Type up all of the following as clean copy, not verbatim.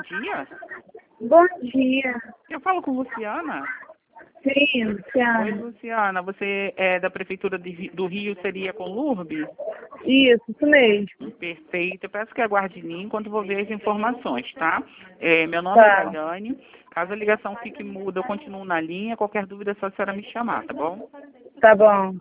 dia. Bom dia. Eu falo com Luciana. Sim, Oi, Luciana. Luciana. Você é da Prefeitura do Rio, seria com Lourdes? Isso mesmo. Perfeito. Eu peço que aguarde em mim enquanto vou ver as informações, tá? Meu nome é Tá. Daiane. Caso a ligação fique muda, eu continuo na linha. Qualquer dúvida é só a senhora me chamar, tá bom? Tá bom.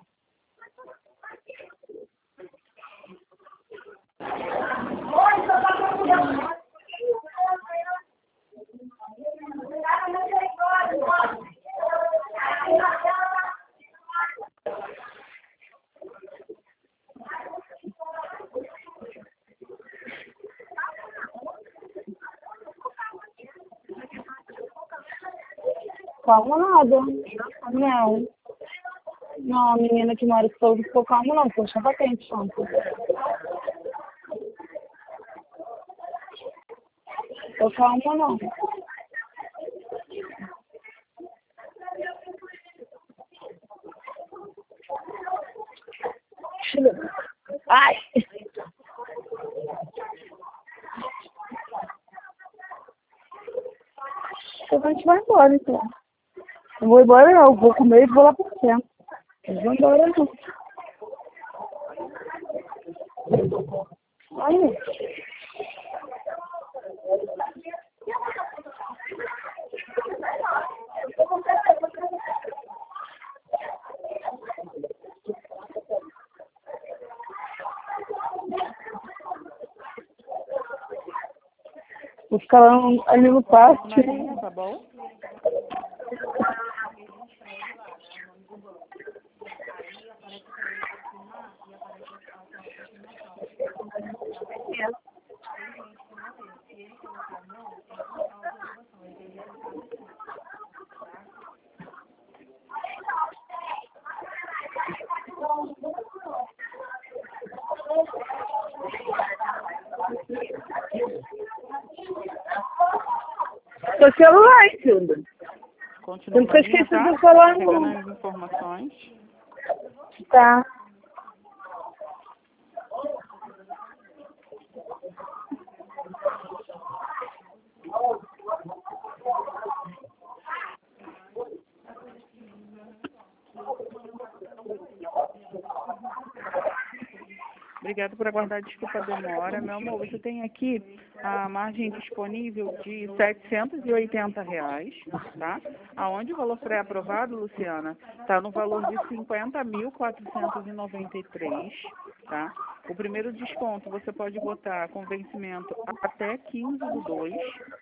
Calma nada. Não. Não, a menina que mora com não ficou calma não, poxa, tá quente ontem. Tô calma não. Ai! Então a gente vai embora então. Não vou embora não, eu vou comer e vou lá pro centro. Não vou embora não. Olha. Vou ficar lá ali no pátio. Na linha, tá bom? Seu celular, Hilda. Continua Não na tô linha, esquecendo tá? do celular, Pegando não. as informações. Tá. Obrigada por aguardar, desculpa a demora. Meu amor, você tem aqui a margem disponível de R$ 780, tá? Aonde o valor pré-aprovado, Luciana, está no valor de 50.493, tá? O primeiro desconto você pode botar com vencimento até 15/2,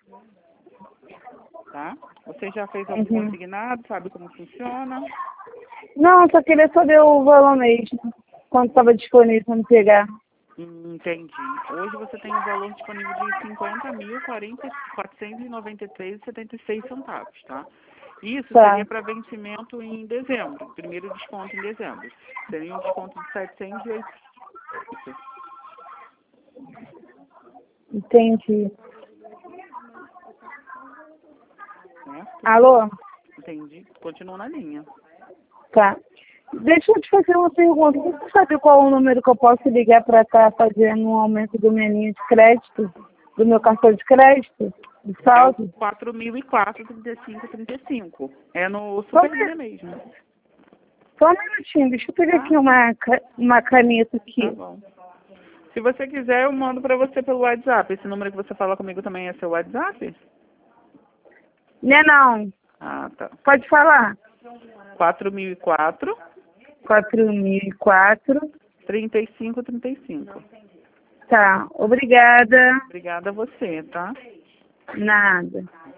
tá? Você já fez algum consignado, sabe como funciona? Não, só queria saber o valor mesmo. Quando estava disponível para me pegar. Entendi. Hoje você tem um valor disponível de 50.493,76 centavos, tá? Isso Tá. seria para vencimento em dezembro, primeiro desconto em dezembro. Seria um desconto de 780. Entendi. Certo? Alô? Entendi. Continua na linha. Tá. Deixa eu te fazer uma pergunta. Você sabe qual é o número que eu posso ligar para estar fazendo um aumento do minha linha de crédito? Do meu cartão de crédito? De É o saldo? 4.004,35. É no Superliga mesmo. Só um minutinho. Deixa eu pegar Tá? aqui uma caneta aqui. Tá bom. Se você quiser, eu mando para você pelo WhatsApp. Esse número que você fala comigo também é seu WhatsApp? Não. Ah, tá. Pode falar. 4.004 4.004. 3535. Tá. Obrigada. Obrigada a você, tá? Nada.